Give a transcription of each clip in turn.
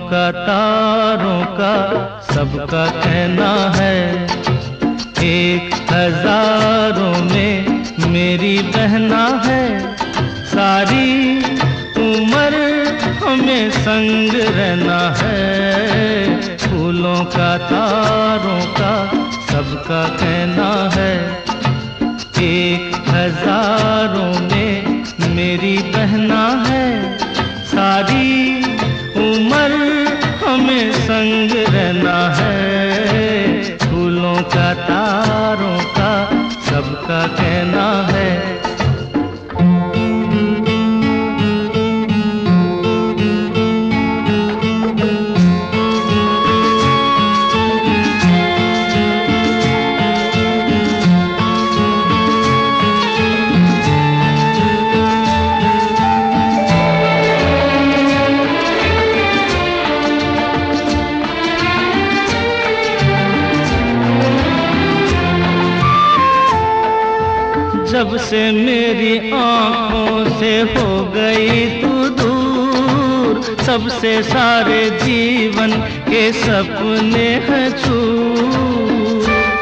का तारों का सबका कहना है, 1000 में मेरी बहना है। सारी उम्र हमें संग रहना है, फूलों का तारों का सबका कहना है। 1000 में मेरी बहना है, सारी उम्र हमें संग रहना है, फूलों का तारों का सबका कहना है। जब से मेरी आँखों से हो गई तू दूर, सबसे सारे जीवन के सपने हैं चूर।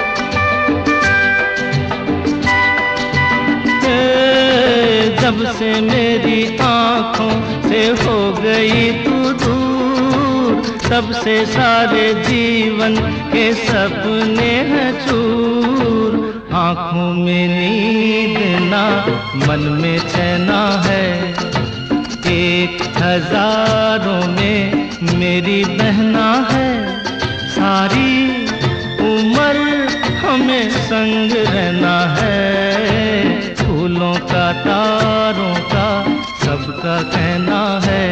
जब से मेरी आँखों से हो गई तू दूर, सबसे सारे जीवन के सपने हैं चूर। आँखों में नींद ना मन में चैना है, 1000 में मेरी बहना है। सारी उम्र हमें संग रहना है, फूलों का तारों का सबका कहना है।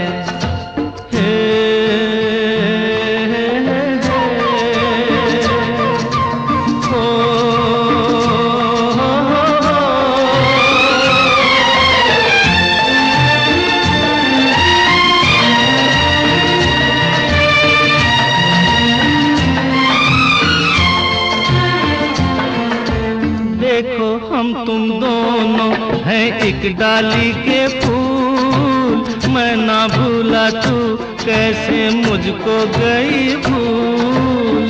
देखो हम तुम दोनों हैं एक डाली के फूल, मैं ना भूला तू कैसे मुझको गई भूल।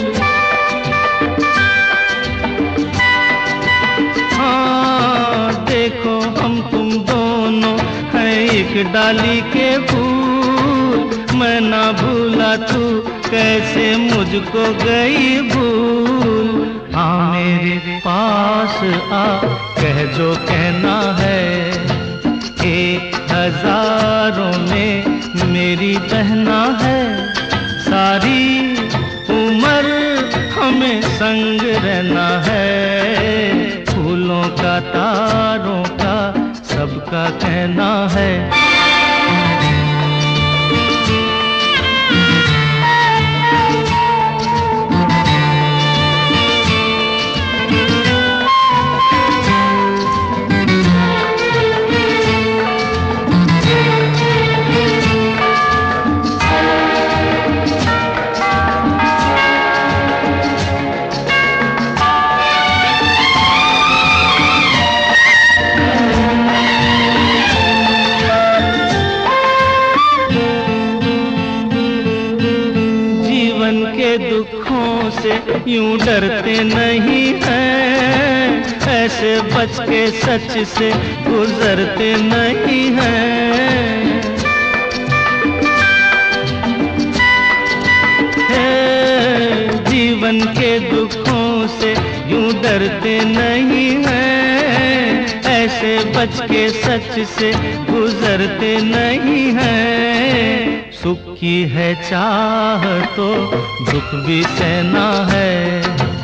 हाँ देखो हम तुम दोनों हैं एक डाली के फूल, मैं ना भूला तू कैसे मुझको गई भूल। हाँ मेरे पास आ कह जो कहना है, 1000 में मेरी बहना है। सारी उम्र हमें संग रहना है, फूलों का तारों का सबका कहना है। के दुखों से यूं डरते नहीं हैं, ऐसे बच के सच से गुजरते नहीं हैं। जीवन के दुखों से यूं डरते नहीं हैं, ऐसे बच के सच से गुजरते नहीं हैं। सुख की है चाह तो दुख भी सहना है,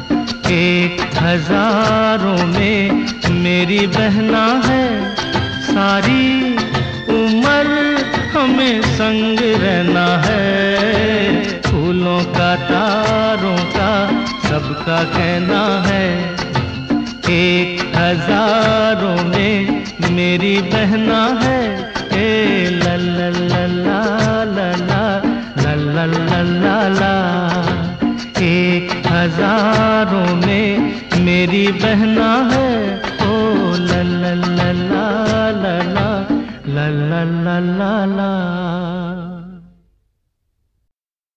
1000 में मेरी बहना है। सारी उम्र हमें संग रहना है, फूलों का तारों का सबका कहना है। 1000 में मेरी बहना है। ला ला ला ला ला ला ला ला ला ला। 1000 में मेरी बहना है।